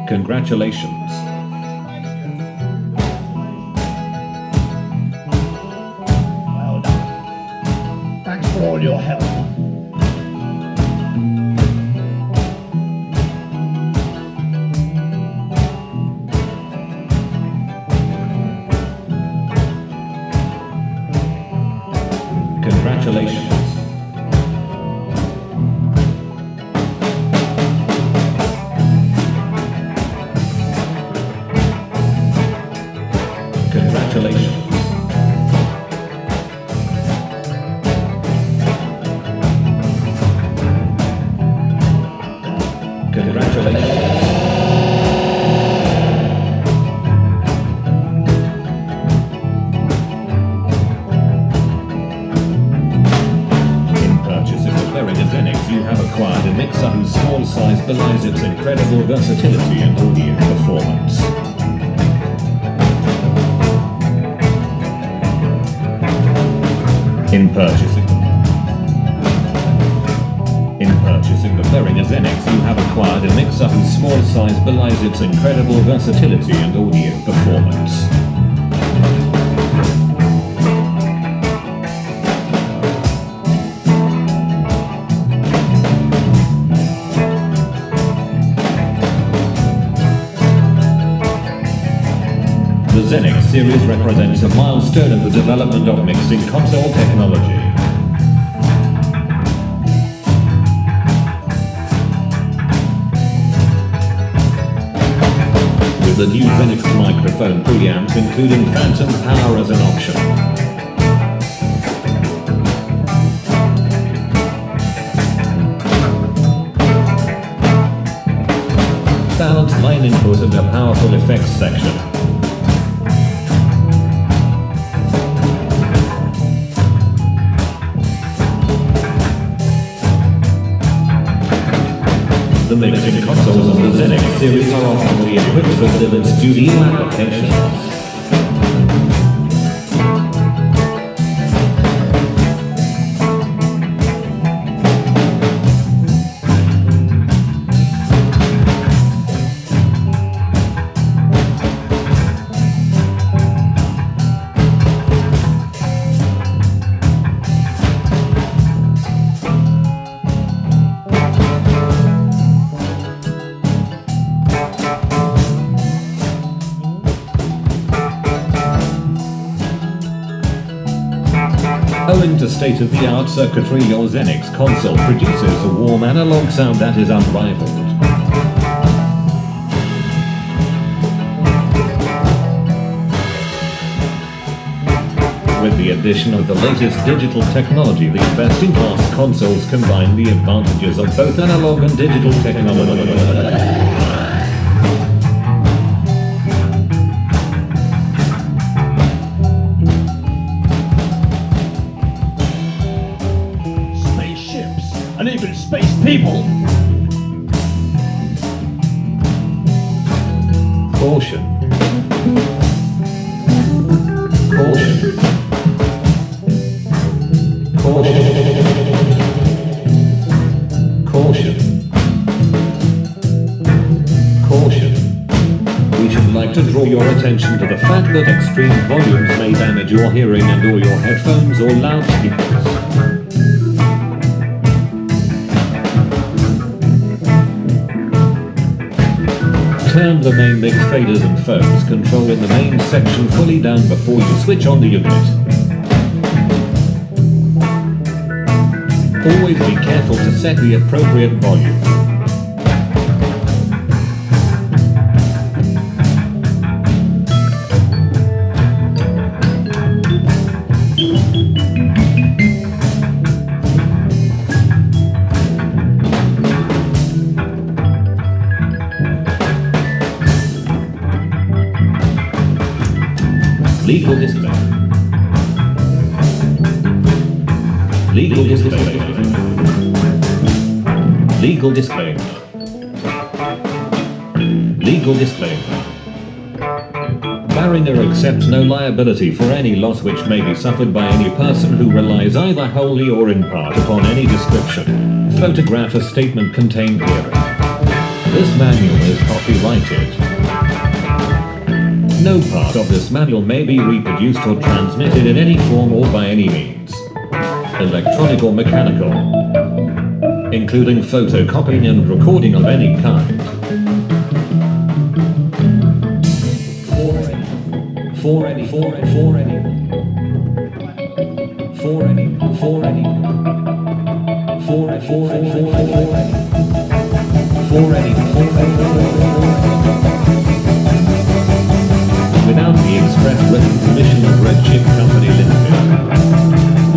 Congratulations. Well done. Thanks for all your help. Congratulations. Congratulations. Congratulations. In purchasing the Behringer Xenix, you have acquired a mixer whose small size belies its incredible versatility and audio performance. In purchasing the Behringer Xenix, you have acquired a mixer whose small size belies its incredible versatility and audio performance. The Xenix series represents a milestone in the development of mixing console technology. With the new Xenix microphone preamps including phantom power as an option. Balanced line input and a powerful effects section. The mixing consoles of the Xenix series are optimally equipped for vivid studio applications. Owing to state-of-the-art circuitry, your Xenix console produces a warm analog sound that is unrivaled. With the addition of the latest digital technology, these best-in-class consoles combine the advantages of both analog and digital technology. And even space people. Caution. Caution. Caution. Caution. Caution. We should like to draw your attention to the fact that extreme volumes may damage your hearing and or your headphones or loudspeakers. Turn the main mix faders and phones control in the main section fully down before you switch on the unit. Always be careful to set the appropriate volume. Legal disclaimer. Legal disclaimer. Legal disclaimer. Legal disclaimer. Behringer accepts no liability for any loss which may be suffered by any person who relies either wholly or in part upon any description, photograph or statement contained herein. This manual is copyrighted. No part of this manual may be reproduced or transmitted in any form or by any means, electronic or mechanical, including photocopying and recording of any kind. For any without the express written permission of Red Chip Company Limited.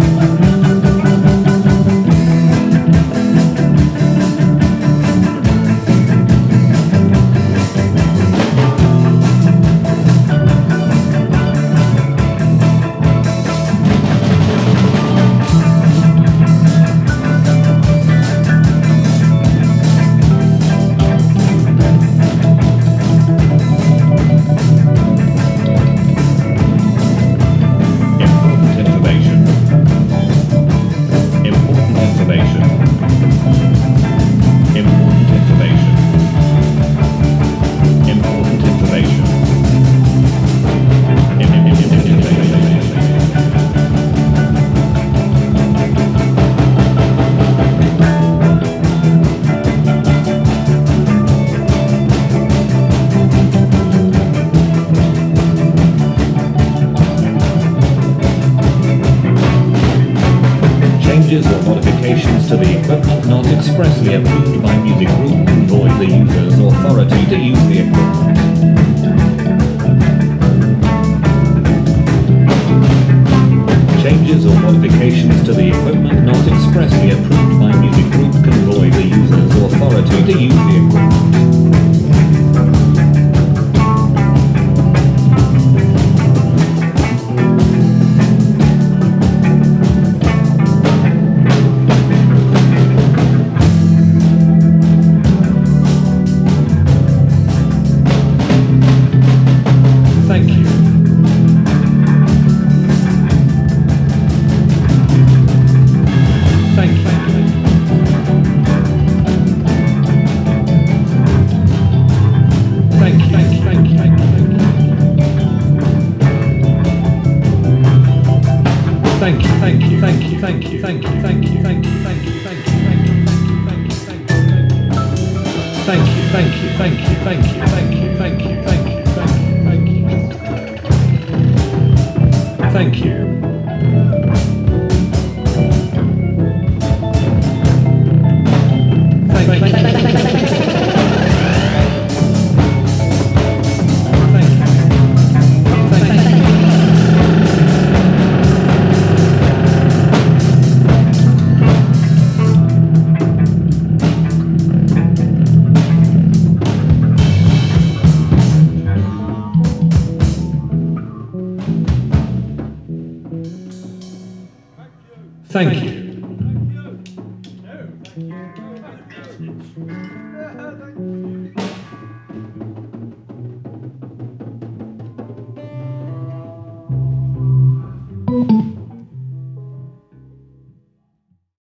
Changes or modifications to the equipment not expressly approved by music group can void the user's authority to use the equipment. Changes or modifications to the equipment not expressly approved by music group can void the user's authority to use the equipment. Thank you. Thank you.